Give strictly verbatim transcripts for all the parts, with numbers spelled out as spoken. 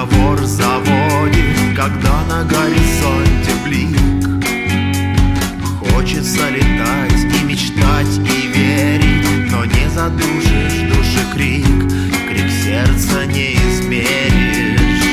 разговор заводит, когда на горизонте блик. Хочется летать и мечтать и верить, но не задушишь души крик, крик сердца не измеришь.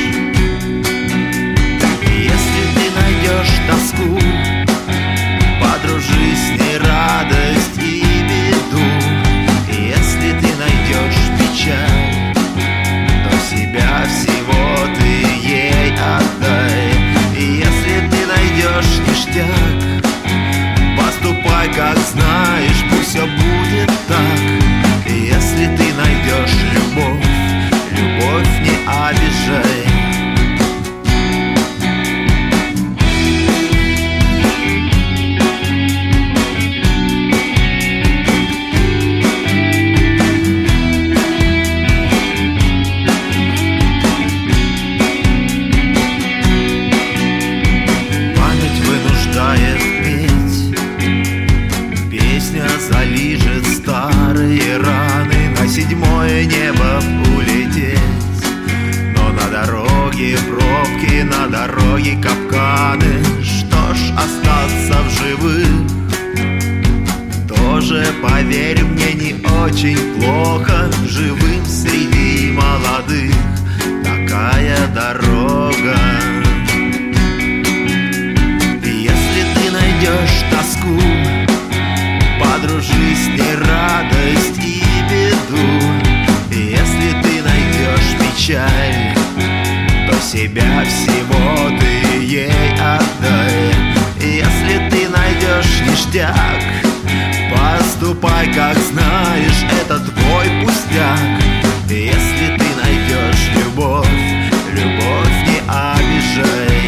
Если ты найдешь тоску, подружись с ней радость и беду. Если ты найдешь печаль, то себя всего ты ей отдай. Если ты найдешь ништяк, поступай как знаешь, пусть все будет так. Если ты найдешь любовь, любовь не обижай. Залижет старые раны, на седьмое небо улететь. Но на дороге пробки, на дороге капканы. Что ж, остаться в живых тоже, поверь мне, не очень плохо. Живым среди молодых такая дорога. Если ты найдешь тоску, подружись с ней радость и беду. Если ты найдешь печаль, то себя всего ты ей отдай. Если ты найдешь ништяк, поступай как знаешь, это твой пустяк. Если ты найдешь любовь, любовь не обижай.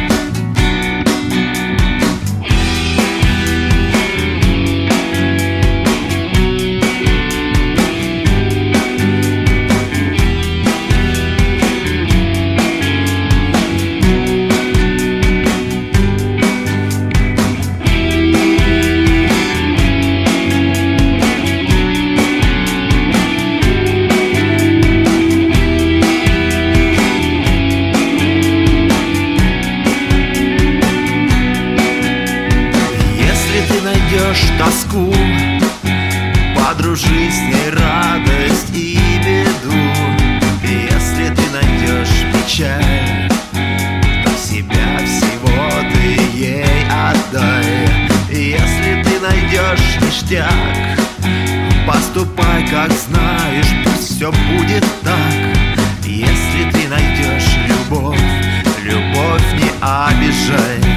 Найдешь тоску, подружись с ней радость и беду. Если ты найдешь печаль, то себя всего ты ей отдай. Если ты найдешь ништяк, поступай как знаешь, пусть все будет так. Если ты найдешь любовь, любовь не обижай.